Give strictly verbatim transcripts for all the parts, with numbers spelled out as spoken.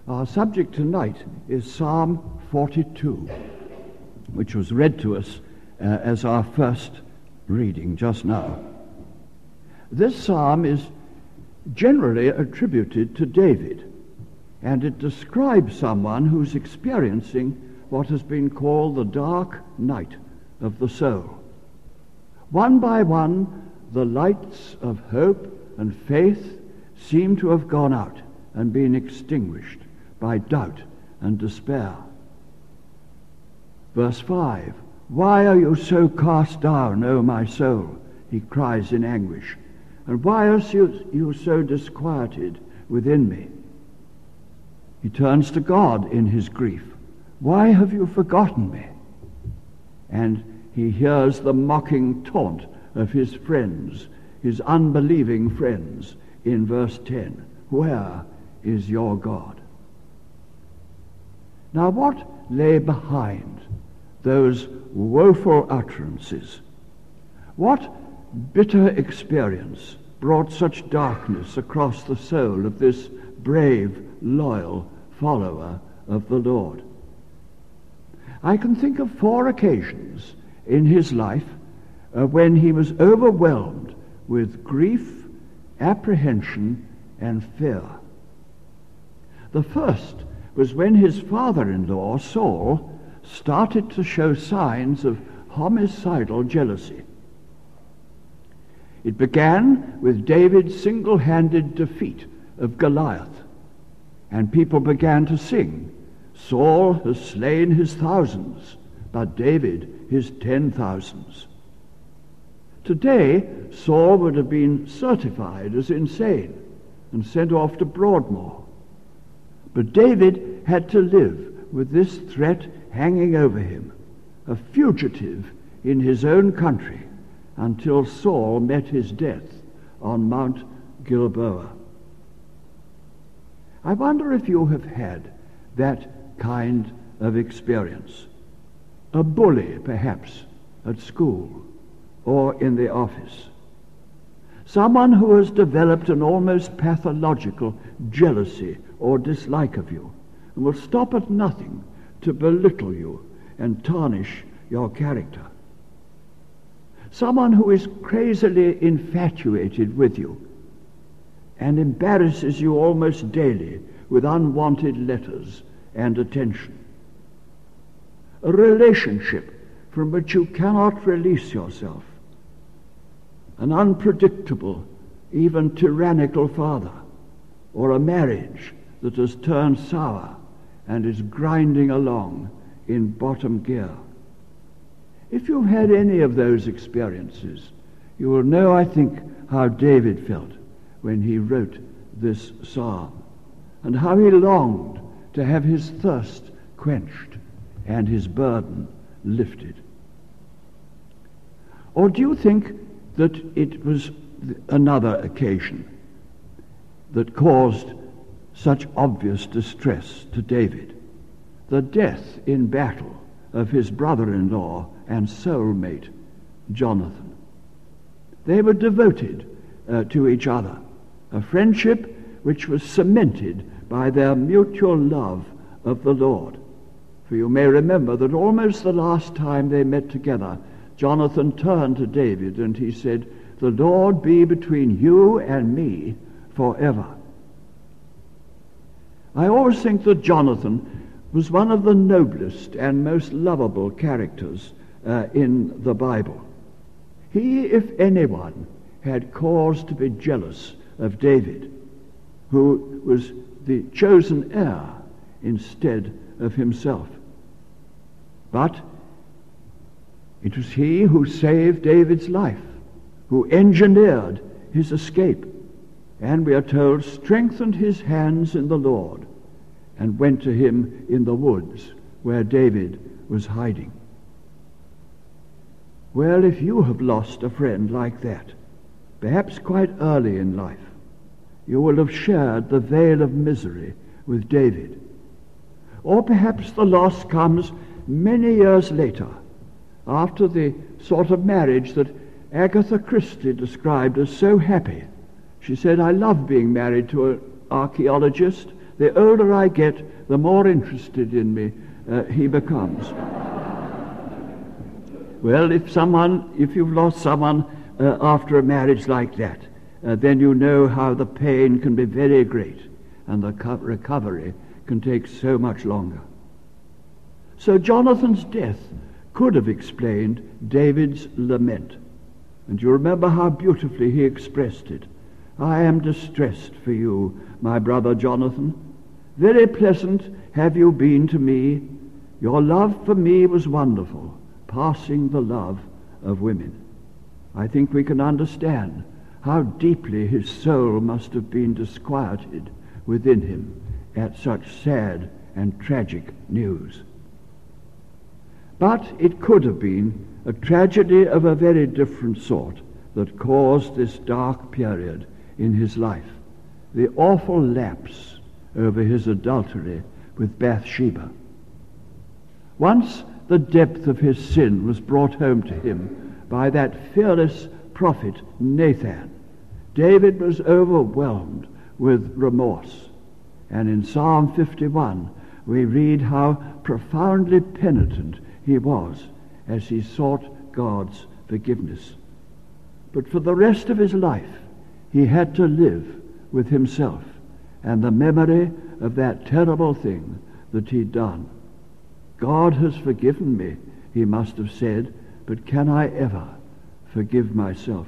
Our subject tonight is Psalm forty-two, which was read to us uh, as our first reading just now. This psalm is generally attributed to David, and it describes someone who's experiencing what has been called the dark night of the soul. One by one, the lights of hope and faith seem to have gone out and been extinguished by doubt and despair. Verse five, "Why are you so cast down, O my soul?" he cries in anguish. "And why are you, you so disquieted within me?" He turns to God in his grief. "Why have you forgotten me?" And he hears the mocking taunt of his friends, his unbelieving friends, in verse ten. "Where is your God?" Now, what lay behind those woeful utterances? What bitter experience brought such darkness across the soul of this brave, loyal follower of the Lord? I can think of four occasions in his life uh, when he was overwhelmed with grief, apprehension, and fear. The first was when his father-in-law, Saul, started to show signs of homicidal jealousy. It began with David's single-handed defeat of Goliath, and people began to sing, "Saul has slain his thousands, but David his ten thousands." Today, Saul would have been certified as insane and sent off to Broadmoor. But David had to live with this threat hanging over him, a fugitive in his own country, until Saul met his death on Mount Gilboa. I wonder if you have had that kind of experience. A bully, perhaps, at school or in the office. Someone who has developed an almost pathological jealousy or dislike of you and will stop at nothing to belittle you and tarnish your character. Someone who is crazily infatuated with you and embarrasses you almost daily with unwanted letters and attention. A relationship from which you cannot release yourself. An unpredictable, even tyrannical father, or a marriage that has turned sour and is grinding along in bottom gear. If you've had any of those experiences, you will know, I think, how David felt when he wrote this psalm, and how he longed to have his thirst quenched and his burden lifted. Or do you think that it was another occasion that caused such obvious distress to David? The death in battle of his brother-in-law and soulmate, Jonathan. They were devoted uh, to each other, a friendship which was cemented by their mutual love of the Lord. For you may remember that almost the last time they met together, Jonathan turned to David and he said, "The Lord be between you and me forever." I always think that Jonathan was one of the noblest and most lovable characters uh, in the Bible. He, if anyone, had cause to be jealous of David, who was the chosen heir instead of himself. But it was he who saved David's life, who engineered his escape, and we are told strengthened his hands in the Lord, and went to him in the woods where David was hiding. Well, if you have lost a friend like that, perhaps quite early in life, you will have shared the veil of misery with David. Or perhaps the loss comes many years later, after the sort of marriage that Agatha Christie described as so happy. She said, "I love being married to an archaeologist the older I get, the more interested in me uh, he becomes. Well, if someone, if you've lost someone uh, after a marriage like that, uh, then you know how the pain can be very great and the co- recovery can take so much longer. So Jonathan's death could have explained David's lament. And you remember how beautifully he expressed it. I am distressed for you, my brother Jonathan. Very pleasant have you been to me. Your love for me was wonderful, passing the love of women. I think we can understand how deeply his soul must have been disquieted within him at such sad and tragic news. But it could have been a tragedy of a very different sort that caused this dark period in his life, the awful lapse over his adultery with Bathsheba. Once the depth of his sin was brought home to him by that fearless prophet Nathan. David was overwhelmed with remorse. And in Psalm fifty-one, we read how profoundly penitent he was as he sought God's forgiveness. But for the rest of his life, he had to live with himself and the memory of that terrible thing that he'd done. God has forgiven me, he must have said, but can I ever forgive myself?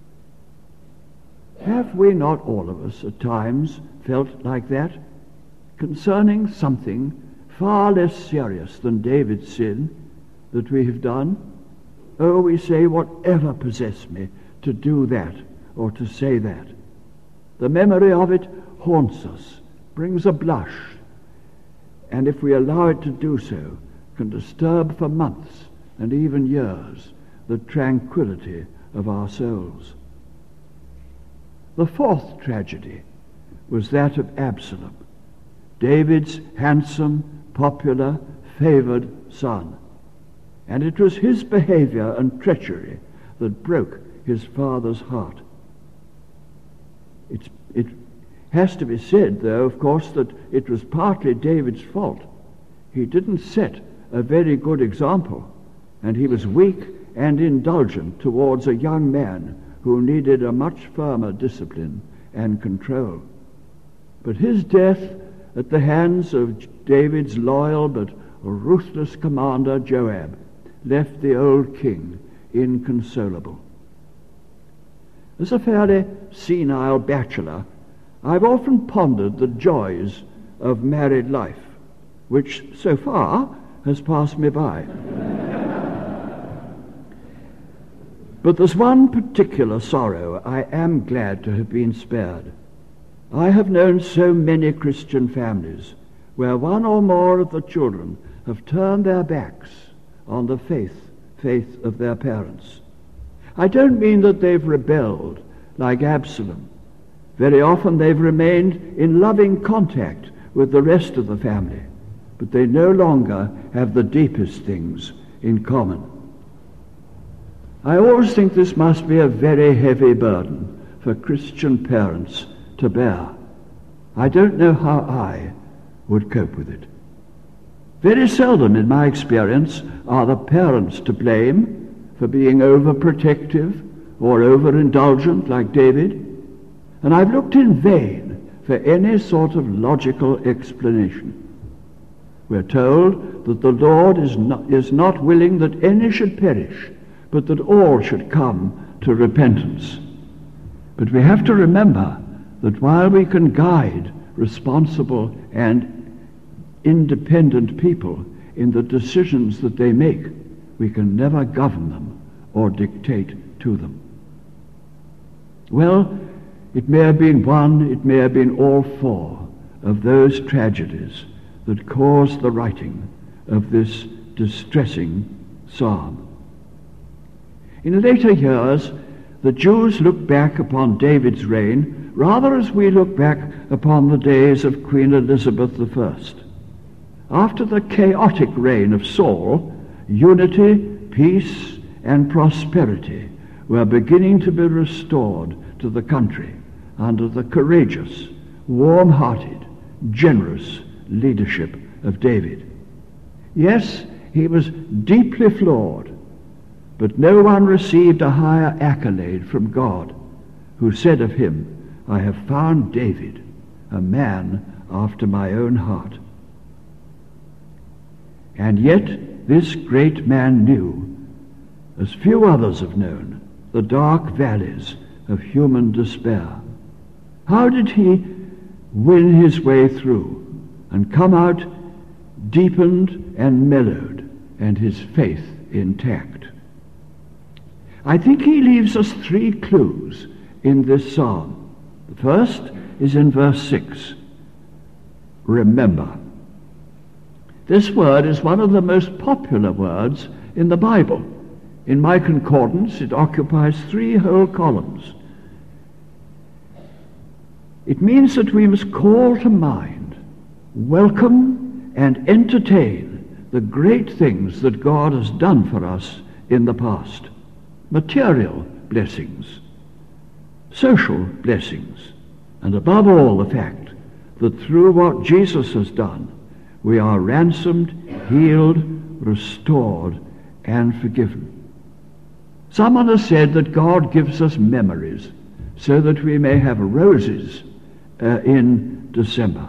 Have we not all of us at times felt like that concerning something far less serious than David's sin that we have done? Oh, we say, whatever possessed me to do that or to say that. The memory of it haunts us, brings a blush, and if we allow it to do so, can disturb for months and even years the tranquility of our souls. The fourth tragedy was that of Absalom, David's handsome, popular, favored son. And it was his behavior and treachery that broke his father's heart. It's, it has to be said, though, of course, that it was partly David's fault. He didn't set a very good example, and he was weak and indulgent towards a young man who needed a much firmer discipline and control. But his death at the hands of David's loyal but ruthless commander Joab left the old king inconsolable. As a fairly senile bachelor, I've often pondered the joys of married life, which so far has passed me by. But there's one particular sorrow I am glad to have been spared. I have known so many Christian families where one or more of the children have turned their backs on the faith, faith of their parents. I don't mean that they've rebelled like Absalom. Very often they've remained in loving contact with the rest of the family, but they no longer have the deepest things in common. I always think this must be a very heavy burden for Christian parents to bear. I don't know how I would cope with it. Very seldom, in my experience, are the parents to blame for being overprotective or overindulgent like David, and I've looked in vain for any sort of logical explanation. We're told that the Lord is not, is not willing that any should perish, but that all should come to repentance. But we have to remember that while we can guide responsible and independent people in the decisions that they make, we can never govern them or dictate to them. Well, it may have been one, it may have been all four of those tragedies that caused the writing of this distressing psalm. In later years, the Jews looked back upon David's reign rather as we look back upon the days of Queen Elizabeth the First. After the chaotic reign of Saul, unity, peace, and prosperity were beginning to be restored to the country under the courageous, warm-hearted, generous leadership of David. Yes, he was deeply flawed, but no one received a higher accolade from God, who said of him, "I have found David, a man after my own heart." And yet this great man knew, as few others have known, the dark valleys of human despair. How did he win his way through and come out deepened and mellowed and his faith intact? I think he leaves us three clues in this psalm. The first is in verse six. Remember. This word is one of the most popular words in the Bible. In my concordance, it occupies three whole columns. It means that we must call to mind, welcome, and entertain the great things that God has done for us in the past. Material blessings, social blessings, and above all the fact that through what Jesus has done, we are ransomed, healed, restored, and forgiven. Someone has said that God gives us memories so that we may have roses uh, in December.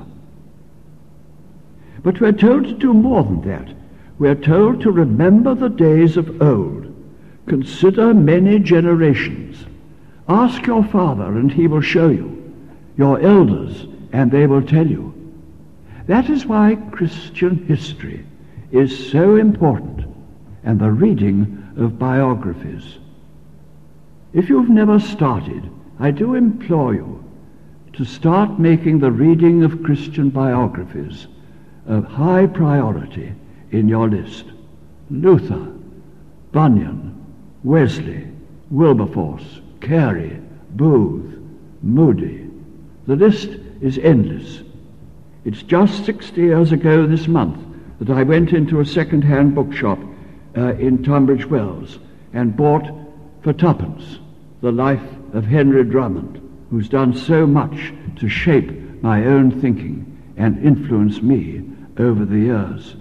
But we're told to do more than that. We're told to remember the days of old. Consider many generations. Ask your father, and he will show you. Your elders, and they will tell you. That is why Christian history is so important, and the reading of biographies. If you've never started, I do implore you to start making the reading of Christian biographies of high priority in your list. Luther, Bunyan, Wesley, Wilberforce, Carey, Booth, Moody. The list is endless. It's just sixty years ago this month that I went into a second-hand bookshop uh, in Tunbridge Wells and bought for tuppence the life of Henry Drummond, who's done so much to shape my own thinking and influence me over the years.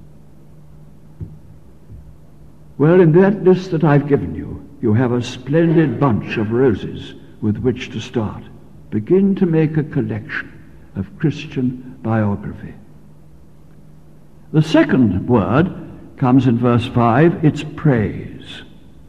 Well, in that list that I've given you, you have a splendid bunch of roses with which to start. Begin to make a collection of Christian biography. The second word comes in verse five. It's praise.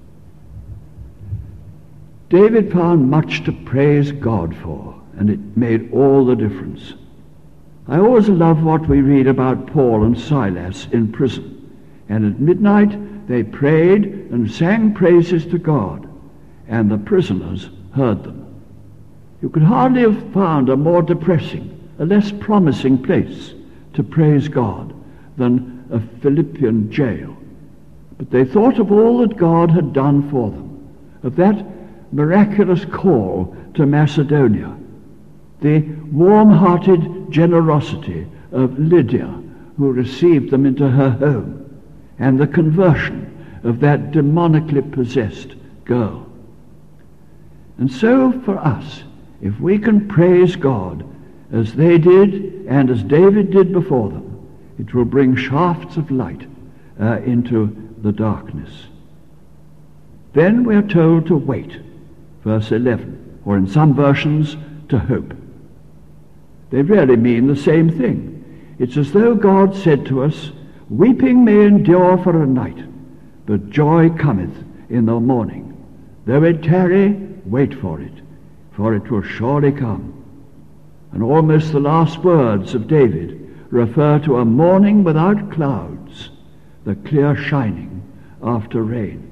David found much to praise God for, and it made all the difference. I always love what we read about Paul and Silas in prison, and at midnight they prayed and sang praises to God, and the prisoners heard them. You could hardly have found a more depressing, a less promising place to praise God than a Philippian jail. But they thought of all that God had done for them, of that miraculous call to Macedonia, the warm-hearted generosity of Lydia, who received them into her home, and the conversion of that demonically possessed girl. And so for us, if we can praise God as they did and as David did before them, it will bring shafts of light uh, into the darkness. Then we are told to wait, verse eleven, or in some versions, to hope. They really mean the same thing. It's as though God said to us, weeping may endure for a night, but joy cometh in the morning. Though it tarry, wait for it, for it will surely come. And almost the last words of David refer to a morning without clouds, the clear shining after rain.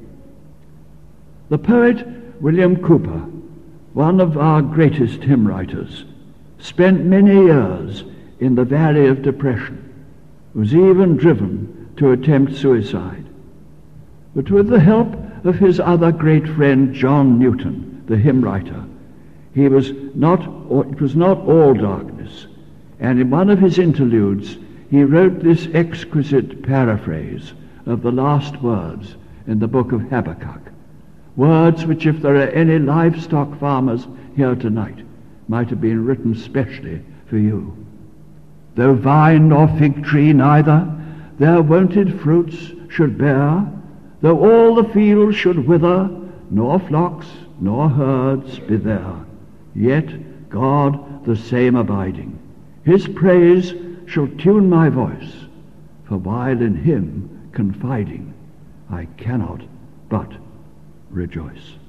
The poet William Cowper, one of our greatest hymn writers, spent many years in the valley of depression, was even driven to attempt suicide. But with the help of his other great friend John Newton, the hymn writer, he was not, or it was not all darkness. And in one of his interludes, he wrote this exquisite paraphrase of the last words in the book of Habakkuk. Words which, if there are any livestock farmers here tonight, might have been written specially for you. Though vine nor fig tree neither their wonted fruits should bear, though all the fields should wither, nor flocks nor herds be there, yet God the same abiding, his praise shall tune my voice, for while in him confiding, I cannot but rejoice.